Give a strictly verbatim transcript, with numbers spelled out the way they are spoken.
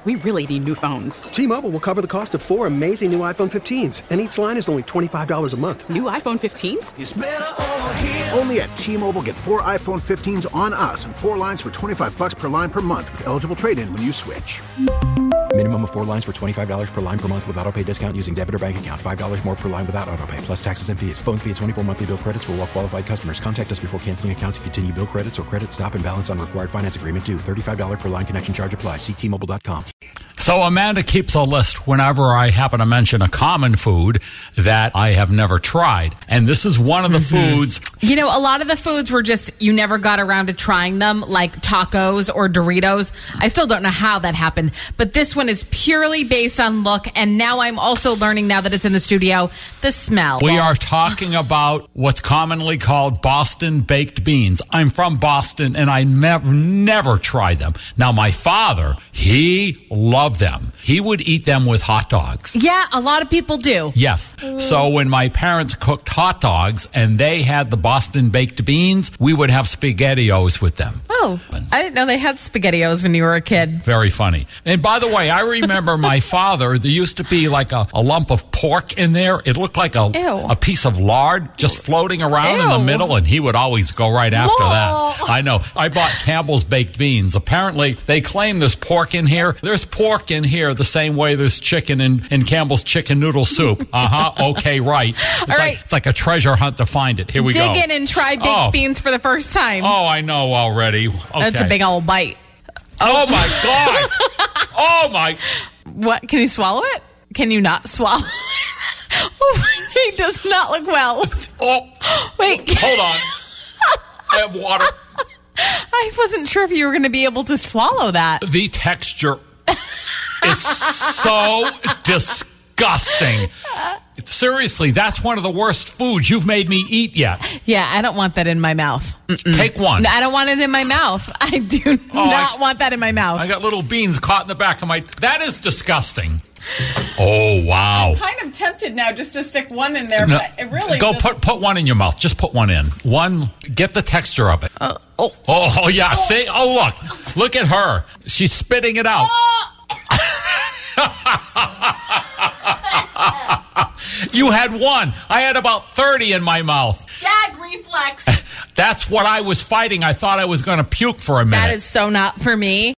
We really need new phones. T-Mobile will cover the cost of four amazing new iPhone fifteens, and each line is only twenty-five dollars a month. New iPhone fifteens? It's better over here. Only at T-Mobile, get four iPhone fifteens on us and four lines for twenty-five dollars per line per month with eligible trade-in when you switch. Minimum of four lines for twenty-five dollars per line per month with autopay discount using debit or bank account. five dollars more per line without autopay, plus taxes and fees. Phone fee at twenty-four monthly bill credits for well-qualified customers. Contact us before canceling account to continue bill credits or credit stop and balance on required finance agreement due. thirty-five dollars per line connection charge applies. See T Mobile dot com. So Amanda keeps a list whenever I happen to mention a common food that I have never tried. And this is one of the mm-hmm. foods. You know, a lot of the foods were just, you never got around to trying them, like tacos or Doritos. I still don't know how that happened. But this one is purely based on look. And now I'm also learning, now that it's in the studio, the smell. We are talking about what's commonly called Boston baked beans. I'm from Boston, and I never, never tried them. Now, my father, he loved them. He would eat them with hot dogs. Yeah, a lot of people do. Yes. So when my parents cooked hot dogs and they had the Boston baked beans, we would have SpaghettiOs with them. Oh, I didn't know they had SpaghettiOs when you were a kid. Very funny. And by the way, I remember my father, there used to be like a, a lump of pork in there. It looked like a, a piece of lard just floating around Ew. in the middle, and he would always go right after Whoa. that. I know. I bought Campbell's baked beans. Apparently, they claim there's pork in here. There's pork in here the same way there's chicken in, in Campbell's chicken noodle soup. Uh-huh. Okay, right. It's, All like, right. it's like a treasure hunt to find it. Here we Dig go. Dig in and try baked oh. beans for the first time. Oh, I know already. Okay. That's a big old bite. Oh, my God. Oh, my. What? Can you swallow it? Can you not swallow it? Oh, he does not look well. Oh. Wait. Hold on. I have water. I wasn't sure if you were going to be able to swallow that. The texture is so disgusting. Seriously, that's one of the worst foods you've made me eat yet. Yeah, I don't want that in my mouth. Mm-mm. Take one. I don't want it in my mouth. I do oh, not I, want that in my mouth. I got little beans caught in the back of my... That is disgusting. Oh, wow. I'm kind of tempted now just to stick one in there, no, but it really Go doesn't... put put one in your mouth. Just put one in. One, get the texture of it. Uh, oh. oh. Oh, yeah. Oh. See? Oh, look. Look at her. She's spitting it out. Oh. You had one. I had about thirty in my mouth. Gag reflex. That's what I was fighting. I thought I was going to puke for a minute. That is so not for me.